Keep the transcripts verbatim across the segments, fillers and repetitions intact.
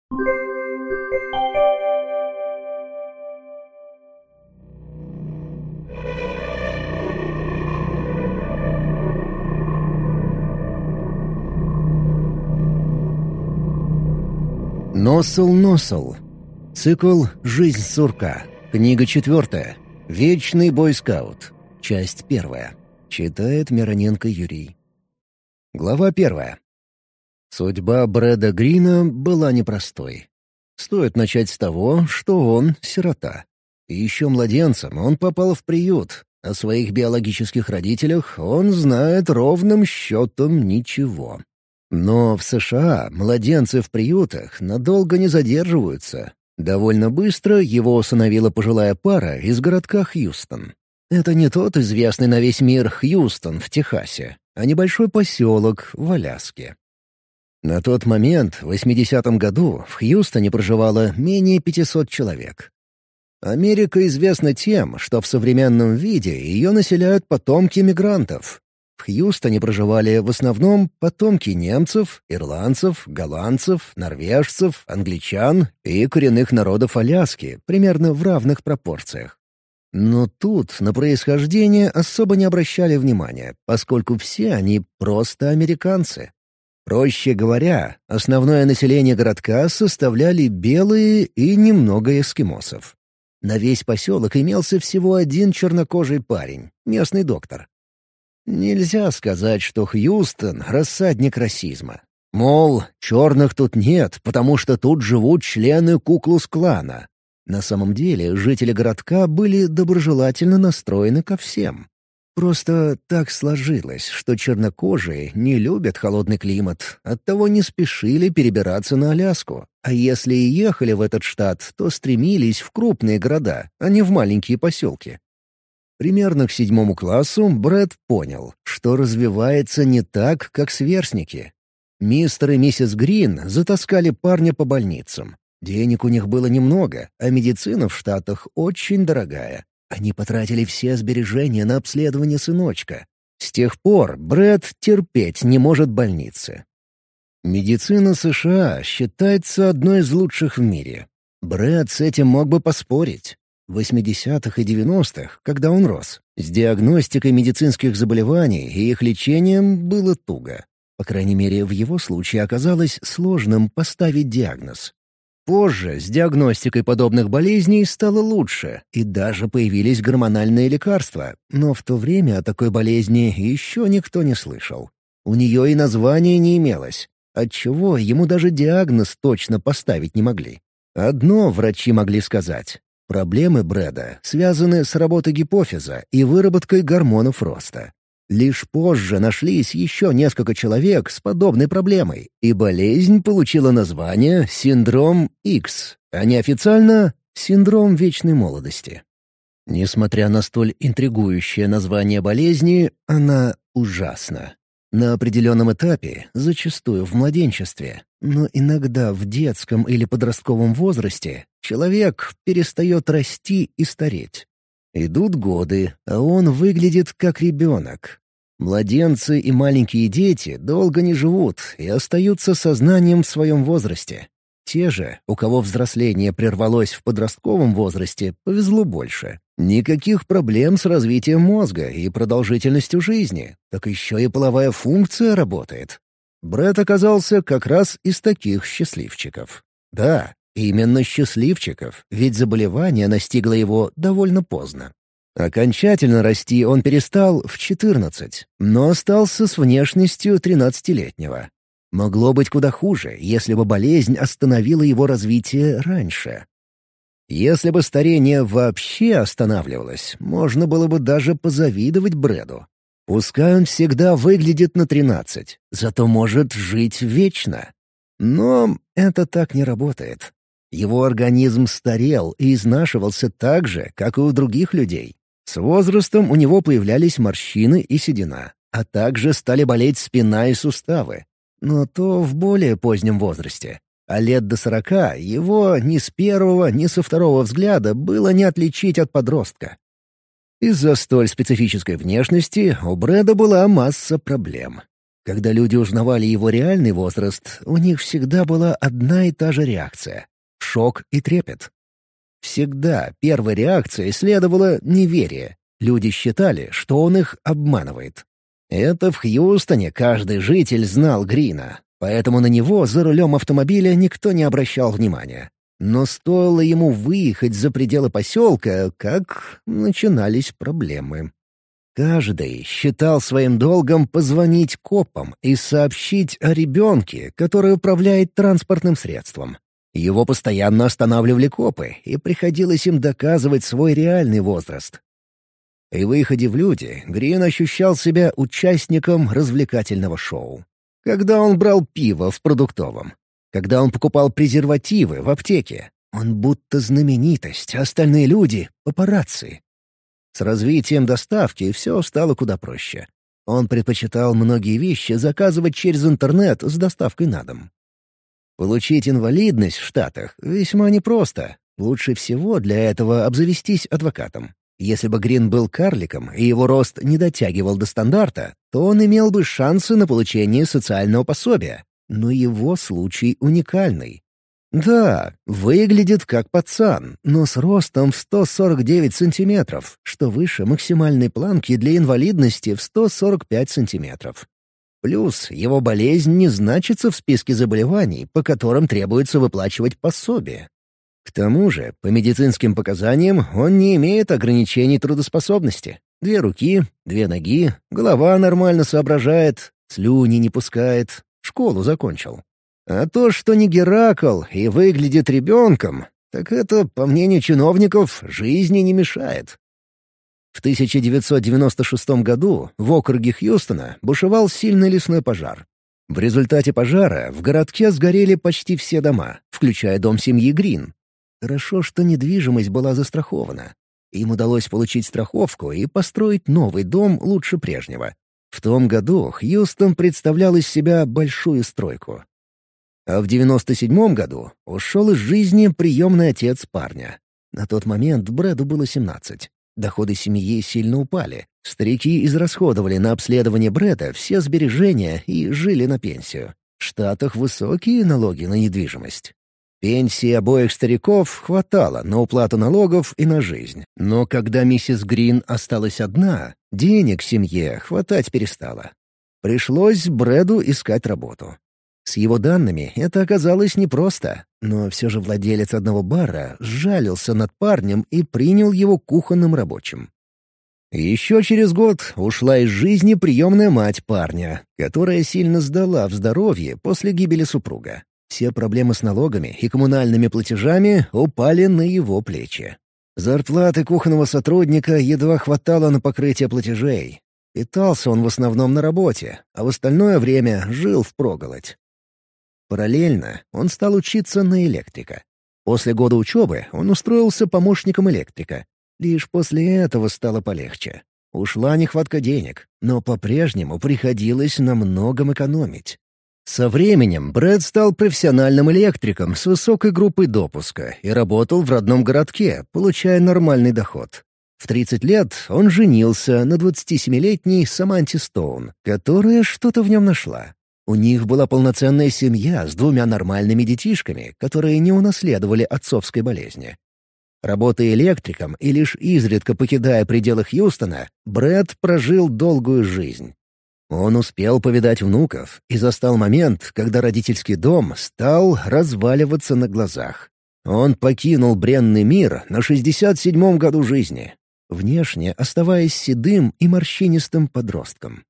Носл-Носл. Цикл «Жизнь сурка». Книга четвертая. «Вечный бойскаут». Часть первая. Читает Мироненко Юрий. Глава первая. Судьба Брэда Грина была непростой. Стоит начать с того, что он — сирота. И еще младенцем он попал в приют. О своих биологических родителях он знает ровным счетом ничего. Но в США младенцы в приютах надолго не задерживаются. Довольно быстро его усыновила пожилая пара из городка Хьюстон. Это не тот известный на весь мир Хьюстон в Техасе, а небольшой поселок в Аляске. На тот момент, в восьмидесятом году, в Хьюстоне проживало менее пятисот человек. Америка известна тем, что в современном виде ее населяют потомки мигрантов. В Хьюстоне проживали в основном потомки немцев, ирландцев, голландцев, норвежцев, англичан и коренных народов Аляски, примерно в равных пропорциях. Но тут на происхождение особо не обращали внимания, поскольку все они просто американцы. Проще говоря, основное население городка составляли белые и немного эскимосов. На весь поселок имелся всего один чернокожий парень, местный доктор. Нельзя сказать, что Хьюстон — рассадник расизма. Мол, черных тут нет, потому что тут живут члены Ку-клукс-клана. На самом деле жители городка были доброжелательно настроены ко всем. Просто так сложилось, что чернокожие не любят холодный климат, оттого не спешили перебираться на Аляску. А если и ехали в этот штат, то стремились в крупные города, а не в маленькие поселки. Примерно к седьмому классу Брэд понял, что развивается не так, как сверстники. Мистер и миссис Грин затаскали парня по больницам. Денег у них было немного, а медицина в Штатах очень дорогая. Они потратили все сбережения на обследование сыночка. С тех пор Брэд терпеть не может больницы. Медицина США считается одной из лучших в мире. Брэд с этим мог бы поспорить. В восьмидесятых и девяностых, когда он рос, с диагностикой медицинских заболеваний и их лечением было туго. По крайней мере, в его случае оказалось сложным поставить диагноз. Позже с диагностикой подобных болезней стало лучше, и даже появились гормональные лекарства, но в то время о такой болезни еще никто не слышал. У нее и названия не имелось, отчего ему даже диагноз точно поставить не могли. Одно врачи могли сказать. Проблемы Брэда связаны с работой гипофиза и выработкой гормонов роста. Лишь позже нашлись еще несколько человек с подобной проблемой, и болезнь получила название «синдром Икс», а неофициально «синдром вечной молодости». Несмотря на столь интригующее название болезни, она ужасна. На определенном этапе, зачастую в младенчестве, но иногда в детском или подростковом возрасте, человек перестает расти и стареть. Идут годы, а он выглядит как ребенок. Младенцы и маленькие дети долго не живут и остаются сознанием в своем возрасте. Те же, у кого взросление прервалось в подростковом возрасте, повезло больше. Никаких проблем с развитием мозга и продолжительностью жизни, так еще и половая функция работает. Брэд оказался как раз из таких счастливчиков. Да, именно счастливчиков, ведь заболевание настигло его довольно поздно. Окончательно расти он перестал в четырнадцать, но остался с внешностью тринадцатилетнего. Могло быть куда хуже, если бы болезнь остановила его развитие раньше. Если бы старение вообще останавливалось, можно было бы даже позавидовать Брэду. Пускай он всегда выглядит на тринадцать, зато может жить вечно. Но это так не работает. Его организм старел и изнашивался так же, как и у других людей. С возрастом у него появлялись морщины и седина, а также стали болеть спина и суставы. Но то в более позднем возрасте. А лет до сорока его ни с первого, ни со второго взгляда было не отличить от подростка. Из-за столь специфической внешности у Брэда была масса проблем. Когда люди узнавали его реальный возраст, у них всегда была одна и та же реакция — шок и трепет. Всегда первой реакцией следовало неверие. Люди считали, что он их обманывает. Это в Хьюстоне каждый житель знал Грина, поэтому на него за рулем автомобиля никто не обращал внимания. Но стоило ему выехать за пределы поселка, как начинались проблемы. Каждый считал своим долгом позвонить копам и сообщить о ребенке, который управляет транспортным средством. Его постоянно останавливали копы, и приходилось им доказывать свой реальный возраст. При выходе в люди Грин ощущал себя участником развлекательного шоу. Когда он брал пиво в продуктовом, когда он покупал презервативы в аптеке, он будто знаменитость, а остальные люди — папарацци. С развитием доставки все стало куда проще. Он предпочитал многие вещи заказывать через интернет с доставкой на дом. Получить инвалидность в Штатах весьма непросто. Лучше всего для этого обзавестись адвокатом. Если бы Грин был карликом и его рост не дотягивал до стандарта, то он имел бы шансы на получение социального пособия. Но его случай уникальный. Да, выглядит как пацан, но с ростом в сто сорок девять сантиметров, что выше максимальной планки для инвалидности в сто сорок пять сантиметров. Плюс его болезнь не значится в списке заболеваний, по которым требуется выплачивать пособие. К тому же, по медицинским показаниям, он не имеет ограничений трудоспособности. Две руки, две ноги, голова нормально соображает, слюни не пускает, школу закончил. А то, что не Геракл и выглядит ребенком, так это, по мнению чиновников, жизни не мешает. В тысяча девятьсот девяносто шестом году в округе Хьюстона бушевал сильный лесной пожар. В результате пожара в городке сгорели почти все дома, включая дом семьи Грин. Хорошо, что недвижимость была застрахована. Им удалось получить страховку и построить новый дом лучше прежнего. В том году Хьюстон представлял из себя большую стройку. А в девяносто седьмом году ушел из жизни приемный отец парня. На тот момент Брэду было семнадцать. Доходы семьи сильно упали. Старики израсходовали на обследование Брэда все сбережения и жили на пенсию. В Штатах высокие налоги на недвижимость. Пенсии обоих стариков хватало на уплату налогов и на жизнь. Но когда миссис Грин осталась одна, денег семье хватать перестало. Пришлось Брэду искать работу. С его данными это оказалось непросто, но все же владелец одного бара сжалился над парнем и принял его кухонным рабочим. Еще через год ушла из жизни приемная мать парня, которая сильно сдала в здоровье после гибели супруга. Все проблемы с налогами и коммунальными платежами упали на его плечи. Зарплаты кухонного сотрудника едва хватало на покрытие платежей. Питался он в основном на работе, а в остальное время жил впроголодь. Параллельно он стал учиться на электрика. После года учебы он устроился помощником электрика. Лишь после этого стало полегче. Ушла нехватка денег, но по-прежнему приходилось на многом экономить. Со временем Брэд стал профессиональным электриком с высокой группой допуска и работал в родном городке, получая нормальный доход. В тридцать лет он женился на двадцатисемилетней Саманте Стоун, которая что-то в нем нашла. У них была полноценная семья с двумя нормальными детишками, которые не унаследовали отцовской болезни. Работая электриком и лишь изредка покидая пределы Хьюстона, Брэд прожил долгую жизнь. Он успел повидать внуков и застал момент, когда родительский дом стал разваливаться на глазах. Он покинул бренный мир на шестьдесят седьмом году жизни, внешне оставаясь седым и морщинистым подростком.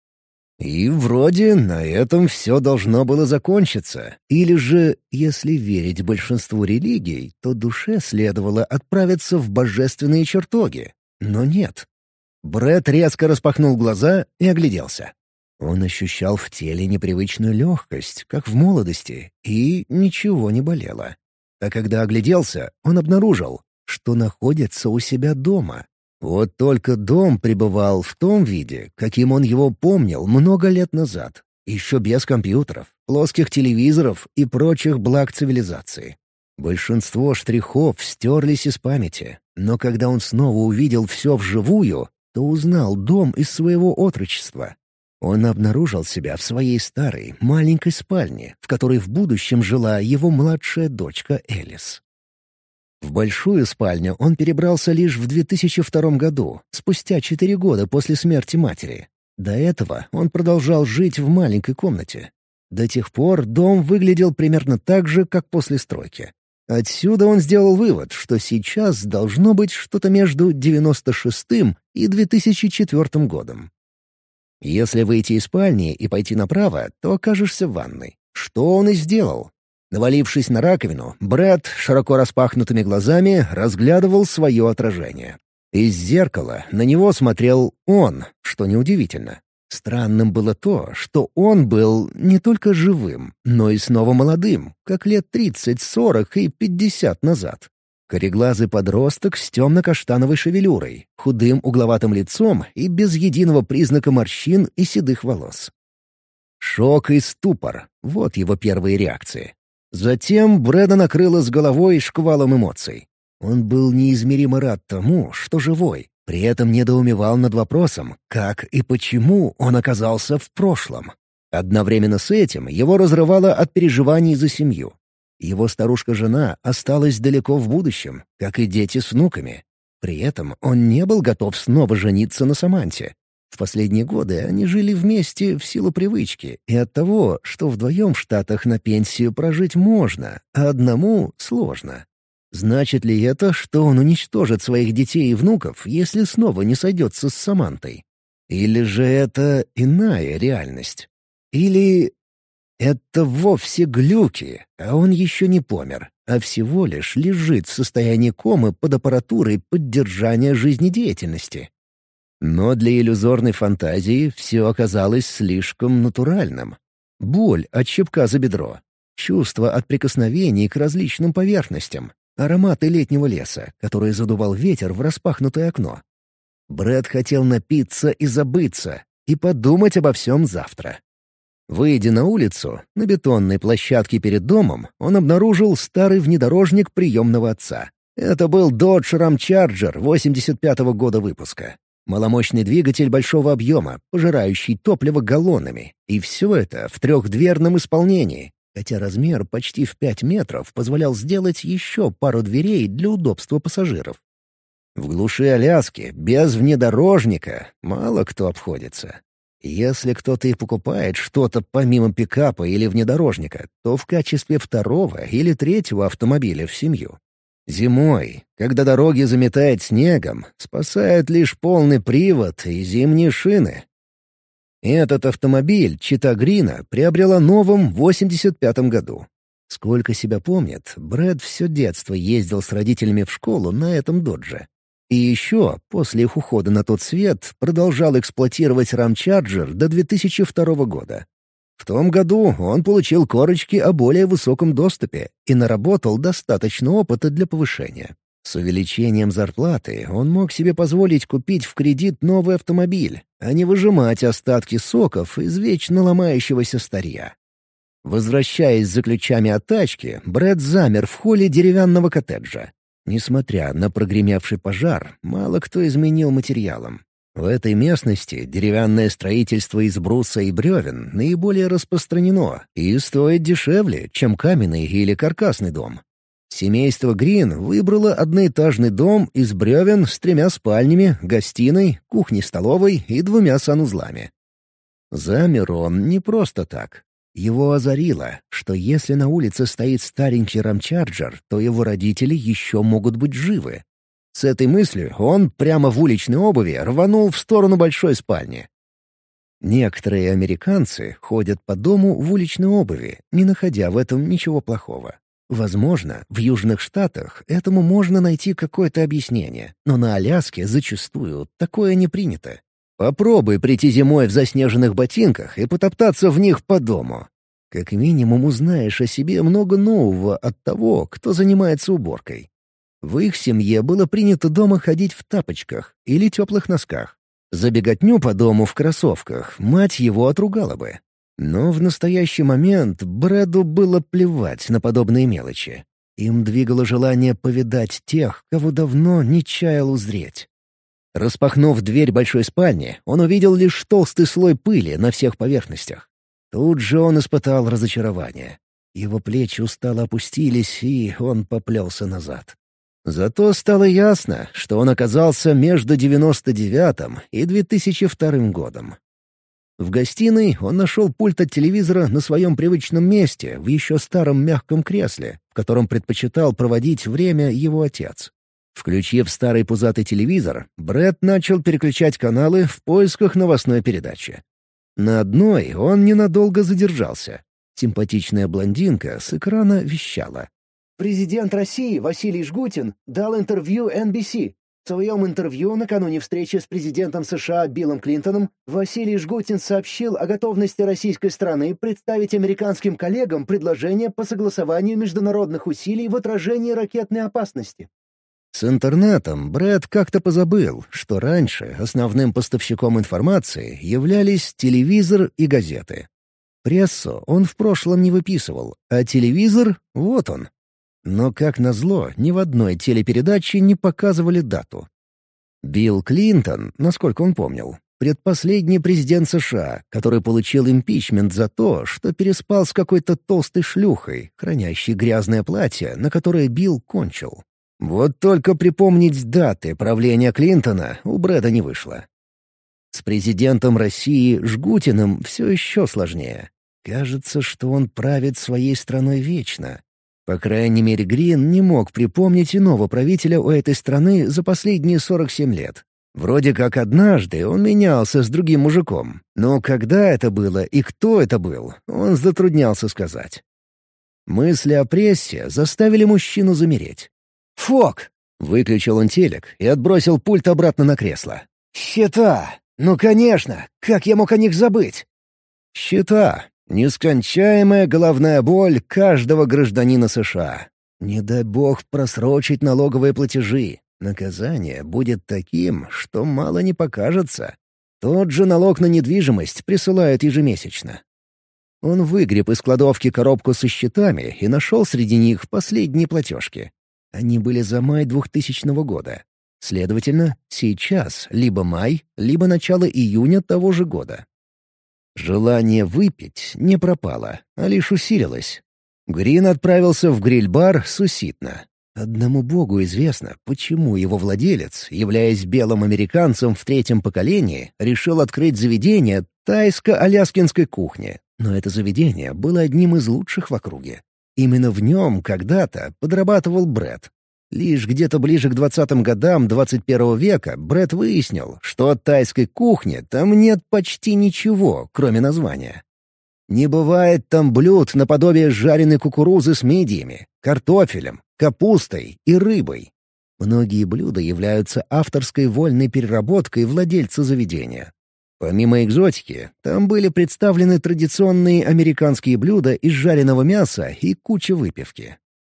И вроде на этом все должно было закончиться. Или же, если верить большинству религий, то душе следовало отправиться в божественные чертоги. Но нет. Брэд резко распахнул глаза и огляделся. Он ощущал в теле непривычную легкость, как в молодости, и ничего не болело. А когда огляделся, он обнаружил, что находится у себя дома. Вот только дом пребывал в том виде, каким он его помнил много лет назад, еще без компьютеров, плоских телевизоров и прочих благ цивилизации. Большинство штрихов стерлись из памяти, но когда он снова увидел все вживую, то узнал дом из своего отрочества. Он обнаружил себя в своей старой, маленькой спальне, в которой в будущем жила его младшая дочка Элис. В большую спальню он перебрался лишь в две тысячи втором году, спустя четыре года после смерти матери. До этого он продолжал жить в маленькой комнате. До тех пор дом выглядел примерно так же, как после стройки. Отсюда он сделал вывод, что сейчас должно быть что-то между девяносто шестым и две тысячи четвёртым годом. Если выйти из спальни и пойти направо, то окажешься в ванной. Что он и сделал. Навалившись на раковину, Брэд широко распахнутыми глазами разглядывал свое отражение. Из зеркала на него смотрел он, что неудивительно. Странным было то, что он был не только живым, но и снова молодым, как лет тридцать, сорок и пятьдесят назад. Кореглазый подросток с темно-каштановой шевелюрой, худым угловатым лицом и без единого признака морщин и седых волос. Шок и ступор — вот его первые реакции. Затем Брэда накрыло с головой шквалом эмоций. Он был неизмеримо рад тому, что живой, при этом недоумевал над вопросом, как и почему он оказался в прошлом. Одновременно с этим его разрывало от переживаний за семью. Его старушка-жена осталась далеко в будущем, как и дети с внуками. При этом он не был готов снова жениться на Саманте. В последние годы они жили вместе в силу привычки и от того, что вдвоем в Штатах на пенсию прожить можно, а одному сложно. Значит ли это, что он уничтожит своих детей и внуков, если снова не сойдется с Самантой? Или же это иная реальность? Или это вовсе глюки, а он еще не помер, а всего лишь лежит в состоянии комы под аппаратурой поддержания жизнедеятельности? Но для иллюзорной фантазии все оказалось слишком натуральным. Боль от щипка за бедро, чувство от прикосновений к различным поверхностям, ароматы летнего леса, который задувал ветер в распахнутое окно. Брэд хотел напиться и забыться, и подумать обо всем завтра. Выйдя на улицу, на бетонной площадке перед домом, он обнаружил старый внедорожник приемного отца. Это был Dodge Ram Charger восемьдесят пятого года выпуска. Маломощный двигатель большого объема, пожирающий топливо галлонами. И все это в трехдверном исполнении, хотя размер почти в пять метров позволял сделать еще пару дверей для удобства пассажиров. В глуши Аляски, без внедорожника, мало кто обходится. Если кто-то и покупает что-то помимо пикапа или внедорожника, то в качестве второго или третьего автомобиля в семью. Зимой, когда дороги заметает снегом, спасает лишь полный привод и зимние шины. Этот автомобиль Чита Грина приобрела новым в восемьдесят пятом году. Сколько себя помнит, Брэд все детство ездил с родителями в школу на этом додже. И еще, после их ухода на тот свет, продолжал эксплуатировать Ram Charger до две тысячи второго года. В том году он получил корочки о более высоком доступе и наработал достаточно опыта для повышения. С увеличением зарплаты он мог себе позволить купить в кредит новый автомобиль, а не выжимать остатки соков из вечно ломающегося старья. Возвращаясь за ключами от тачки, Брэд замер в холле деревянного коттеджа. Несмотря на прогремевший пожар, мало кто изменил материалом. В этой местности деревянное строительство из бруса и бревен наиболее распространено и стоит дешевле, чем каменный или каркасный дом. Семейство Грин выбрало одноэтажный дом из бревен с тремя спальнями, гостиной, кухней-столовой и двумя санузлами. Замер он не просто так. Его озарило, что если на улице стоит старенький рамчарджер, то его родители еще могут быть живы. С этой мыслью он прямо в уличной обуви рванул в сторону большой спальни. Некоторые американцы ходят по дому в уличной обуви, не находя в этом ничего плохого. Возможно, в Южных Штатах этому можно найти какое-то объяснение, но на Аляске зачастую такое не принято. Попробуй прийти зимой в заснеженных ботинках и потоптаться в них по дому. Как минимум узнаешь о себе много нового от того, кто занимается уборкой. В их семье было принято дома ходить в тапочках или теплых носках. За беготню по дому в кроссовках мать его отругала бы. Но в настоящий момент Брэду было плевать на подобные мелочи. Им двигало желание повидать тех, кого давно не чаял узреть. Распахнув дверь большой спальни, он увидел лишь толстый слой пыли на всех поверхностях. Тут же он испытал разочарование. Его плечи устало опустились, и он поплелся назад. Зато стало ясно, что он оказался между девяносто девятым и две тысячи вторым годом. В гостиной он нашел пульт от телевизора на своем привычном месте, в еще старом мягком кресле, в котором предпочитал проводить время его отец. Включив старый пузатый телевизор, Брэд начал переключать каналы в поисках новостной передачи. На одной он ненадолго задержался. Симпатичная блондинка с экрана вещала. Президент России Василий Жгутин дал интервью эн би си. В своем интервью накануне встречи с президентом США Биллом Клинтоном Василий Жгутин сообщил о готовности российской страны представить американским коллегам предложение по согласованию международных усилий в отражении ракетной опасности. С интернетом Брэд как-то позабыл, что раньше основным поставщиком информации являлись телевизор и газеты. Прессу он в прошлом не выписывал, а телевизор — вот он. Но, как назло, ни в одной телепередаче не показывали дату. Билл Клинтон, насколько он помнил, предпоследний президент США, который получил импичмент за то, что переспал с какой-то толстой шлюхой, хранящей грязное платье, на которое Билл кончил. Вот только припомнить даты правления Клинтона у Брэда не вышло. С президентом России Жгутиным все еще сложнее. Кажется, что он правит своей страной вечно. По крайней мере, Грин не мог припомнить иного правителя у этой страны за последние сорок семь лет. Вроде как однажды он менялся с другим мужиком, но когда это было и кто это был, он затруднялся сказать. Мысли о прессе заставили мужчину замереть. «Фок!» — выключил он телек и отбросил пульт обратно на кресло. «Счета! Ну, конечно! Как я мог о них забыть?» «Счета! Нескончаемая головная боль каждого гражданина США. Не дай бог просрочить налоговые платежи. Наказание будет таким, что мало не покажется. Тот же налог на недвижимость присылают ежемесячно». Он выгреб из кладовки коробку со счетами и нашел среди них последние платежки. Они были за май двухтысячного года. Следовательно, сейчас либо май, либо начало июня того же года. Желание выпить не пропало, а лишь усилилось. Грин отправился в гриль-бар Суситна. Одному богу известно, почему его владелец, являясь белым американцем в третьем поколении, решил открыть заведение тайско-аляскинской кухни. Но это заведение было одним из лучших в округе. Именно в нем когда-то подрабатывал Брэд. Лишь где-то ближе к двадцатым годам двадцать первого века Брэд выяснил, что от тайской кухни там нет почти ничего, кроме названия. Не бывает там блюд наподобие жареной кукурузы с мидиями, картофелем, капустой и рыбой. Многие блюда являются авторской вольной переработкой владельца заведения. Помимо экзотики, там были представлены традиционные американские блюда из жареного мяса и куча выпивки.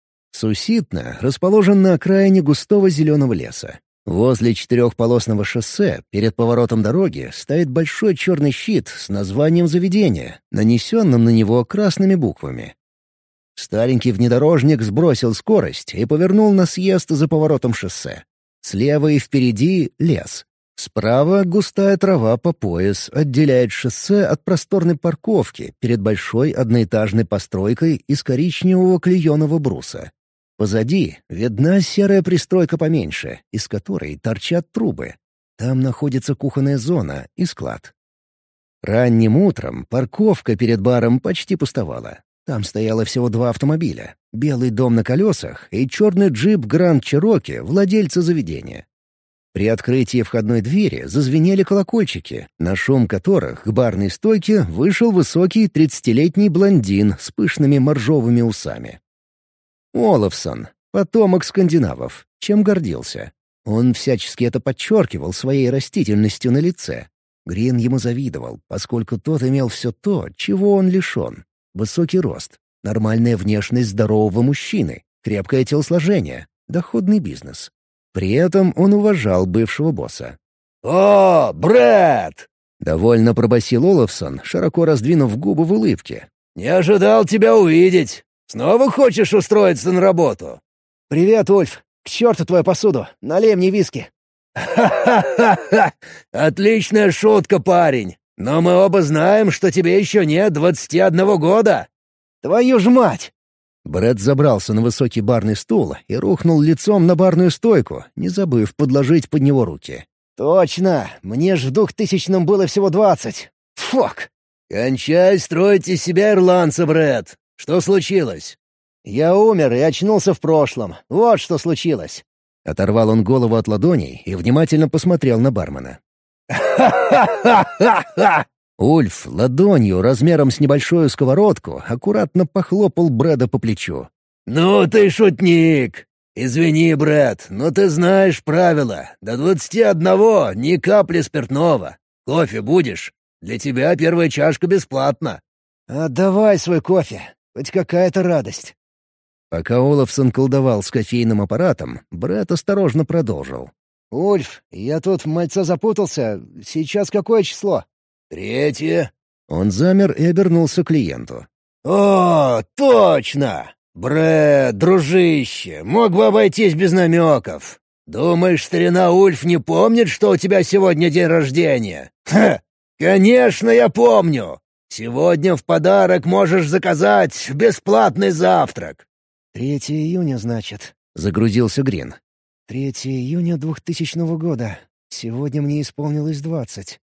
Суситна расположен на окраине густого зеленого леса. Возле четырехполосного шоссе перед поворотом дороги стоит большой черный щит с названием заведения, нанесенным на него красными буквами. Старенький внедорожник сбросил скорость и повернул на съезд за поворотом шоссе. Слева и впереди — лес. Справа густая трава по пояс отделяет шоссе от просторной парковки перед большой одноэтажной постройкой из коричневого клееного бруса. Позади видна серая пристройка поменьше, из которой торчат трубы. Там находится кухонная зона и склад. Ранним утром парковка перед баром почти пустовала. Там стояло всего два автомобиля — белый дом на колесах и черный джип Гранд Чироки владельца заведения. При открытии входной двери зазвенели колокольчики, на шум которых к барной стойке вышел высокий тридцатилетний блондин с пышными моржовыми усами. Олафсон, потомок скандинавов, чем гордился. Он всячески это подчеркивал своей растительностью на лице. Грин ему завидовал, поскольку тот имел все то, чего он лишен. Высокий рост, нормальная внешность здорового мужчины, крепкое телосложение, доходный бизнес. При этом он уважал бывшего босса. «О, Брэд!» — довольно пробасил Олафсон, широко раздвинув губы в улыбке. «Не ожидал тебя увидеть. Снова хочешь устроиться на работу?» «Привет, Ульф. К черту твою посуду. Налей мне виски». «Ха-ха-ха! Отличная шутка, парень! Но мы оба знаем, что тебе еще нет двадцати одного года!» «Твою ж мать!» Брэд забрался на высокий барный стул и рухнул лицом на барную стойку, не забыв подложить под него руки. «Точно! Мне ж в двухтысячном было всего двадцать! Фак!» «Кончай строить из себя ирландца, Брэд! Что случилось?» «Я умер и очнулся в прошлом. Вот что случилось!» Оторвал он голову от ладоней и внимательно посмотрел на бармена. «Ха-ха-ха-ха-ха!» Ульф ладонью размером с небольшую сковородку аккуратно похлопал Брэда по плечу. «Ну ты шутник! Извини, Брэд, но ты знаешь правила. До двадцати одного ни капли спиртного. Кофе будешь? Для тебя первая чашка бесплатна». «Отдавай свой кофе. Хоть какая-то радость». Пока Олафсон колдовал с кофейным аппаратом, Брэд осторожно продолжил. «Ульф, я тут мальца запутался. Сейчас какое число?» «Третье». Он замер и обернулся к клиенту. «О, точно! Брэд, дружище, мог бы обойтись без намеков. Думаешь, старина Ульф не помнит, что у тебя сегодня день рождения? Ха! Конечно, я помню! Сегодня в подарок можешь заказать бесплатный завтрак». «Третье июня, значит», — загрузился Грин. «Третье июня двухтысячного года. Сегодня мне исполнилось двадцать».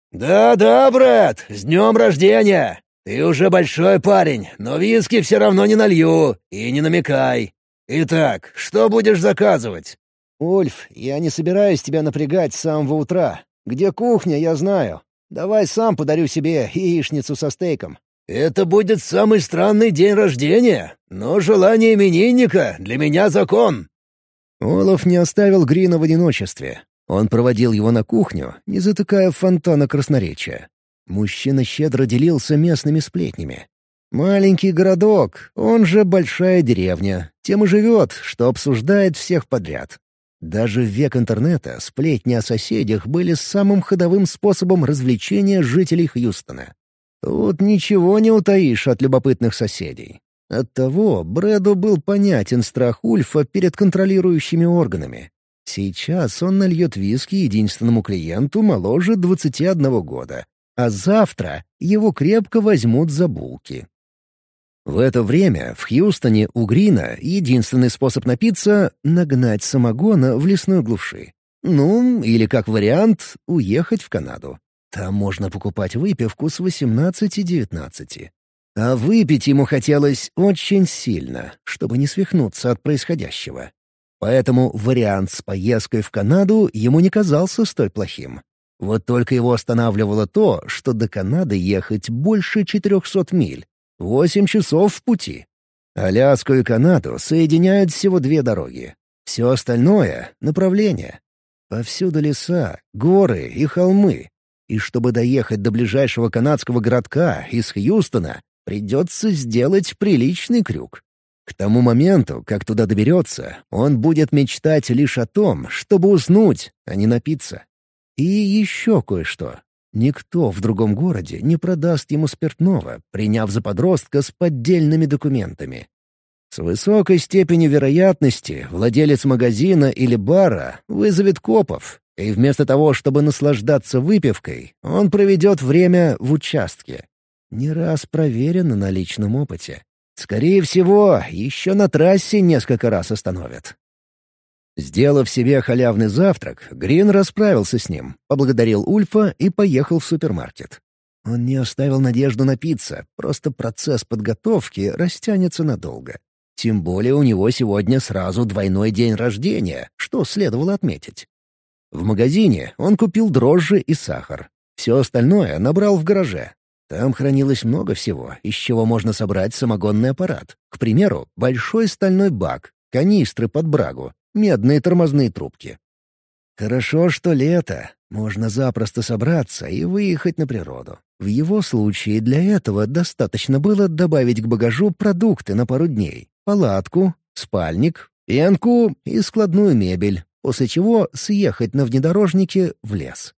«Да-да, брат, с днем рождения! Ты уже большой парень, но виски все равно не налью, и не намекай. Итак, что будешь заказывать?» «Ульф, я не собираюсь тебя напрягать с самого утра. Где кухня, я знаю. Давай сам подарю себе яичницу со стейком». «Это будет самый странный день рождения, но желание именинника для меня закон». Олаф не оставил Грина в одиночестве. Он проводил его на кухню, не затыкая фонтана красноречия. Мужчина щедро делился местными сплетнями. Маленький городок, он же большая деревня, тем и живет, что обсуждает всех подряд. Даже в век интернета сплетни о соседях были самым ходовым способом развлечения жителей Хьюстона. Тут ничего не утаишь от любопытных соседей. Оттого Брэду был понятен страх Ульфа перед контролирующими органами. Сейчас он нальет виски единственному клиенту моложе двадцати одного года, а завтра его крепко возьмут за булки. В это время в Хьюстоне у Грина единственный способ напиться — нагнать самогона в лесной глуши. Ну, или как вариант — уехать в Канаду. Там можно покупать выпивку с восемнадцати-девятнадцати. А выпить ему хотелось очень сильно, чтобы не свихнуться от происходящего. Поэтому вариант с поездкой в Канаду ему не казался столь плохим. Вот только его останавливало то, что до Канады ехать больше четырехсот миль. Восемь часов в пути. Аляску и Канаду соединяют всего две дороги. Все остальное — направление. Повсюду леса, горы и холмы. И чтобы доехать до ближайшего канадского городка из Хьюстона, придется сделать приличный крюк. К тому моменту, как туда доберется, он будет мечтать лишь о том, чтобы уснуть, а не напиться. И еще кое-что. Никто в другом городе не продаст ему спиртного, приняв за подростка с поддельными документами. С высокой степенью вероятности владелец магазина или бара вызовет копов, и вместо того, чтобы наслаждаться выпивкой, он проведет время в участке. Не раз проверено на личном опыте. Скорее всего, еще на трассе несколько раз остановят. Сделав себе халявный завтрак, Грин расправился с ним, поблагодарил Ульфа и поехал в супермаркет. Он не оставил надежду напиться, просто процесс подготовки растянется надолго. Тем более у него сегодня сразу двойной день рождения, что следовало отметить. В магазине он купил дрожжи и сахар. Все остальное набрал в гараже. Там хранилось много всего, из чего можно собрать самогонный аппарат. К примеру, большой стальной бак, канистры под брагу, медные тормозные трубки. Хорошо, что лето. Можно запросто собраться и выехать на природу. В его случае для этого достаточно было добавить к багажу продукты на пару дней, палатку, спальник, пенку и складную мебель, после чего съехать на внедорожнике в лес.